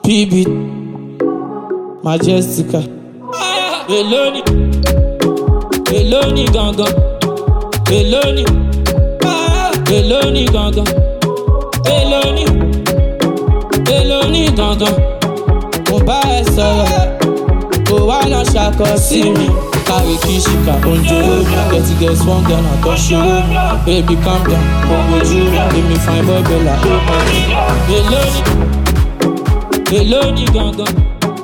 PB Majestica Eloni gangan Eloni gangan Eloni gangan mo bá ẹ sọ̀rọ̀ kò wá lọ ṣàkọ sí mi kárí kí ṣìkà oúnjẹ omi getty get one gun àtọ́ṣe omi baby calm down gbogbo ojú mi èmi fine boy bella Eloni gangan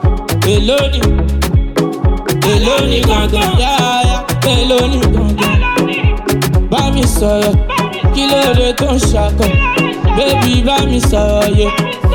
Eloni gangan yáyá Eloni gangan bá mi sọ̀rọ̀ kí ló dé tó ń ṣàkọ baby bá mi sọ̀rọ̀ yẹ.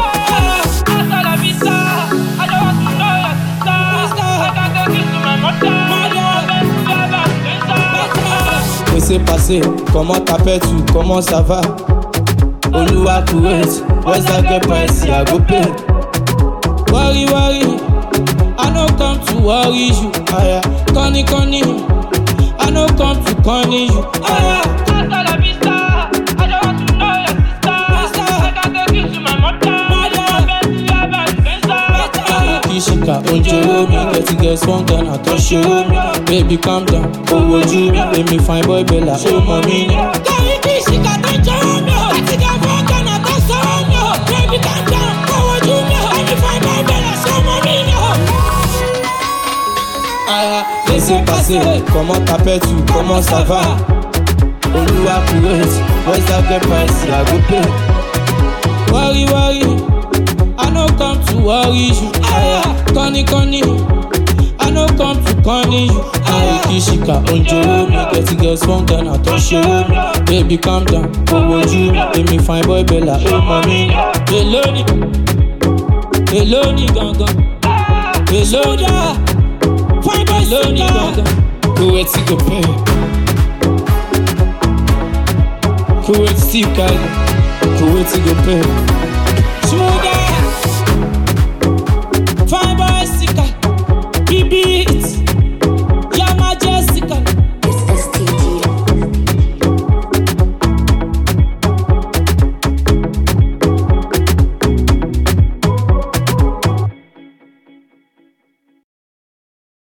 Passé, comment t'appelles-tu, comment ça va? Oluwa Kuwait, where's that get price? I go pay. Worry, I no come to worry you. Connie, I no come to connie you. Hasta la vista, I don't want to know your sister. I can go kiss to my mother. Kishika, oúnjẹ omi, getty get one gun àtọ́ṣe omi. Baby calm down, owó ojú mi, èmi fine boy bella, ó mọ mí ni. Kárí Kishika tó jẹ́ omi o, getty get one gun àtọ́ṣe omi o. Baby calm down, owó ojú mi, èmi fine boy bella, ó mọ mí ni. Laissez passer, comment t'appelles-tu, comment ça va? Oluwa Kuwait, where's that get price? I go pay. Worry, I no come to worry you. Connie, I no come to connie you. Kishika, oúnjẹ omi, getty get one gun àtọ́ṣe omi. Baby calm down, owó ojú mi, èmi fine boy bella, ó mọ mí ni. Eloni gangan Eloni gangan Kuwait go pay Kuwait still carry Kuwait go pay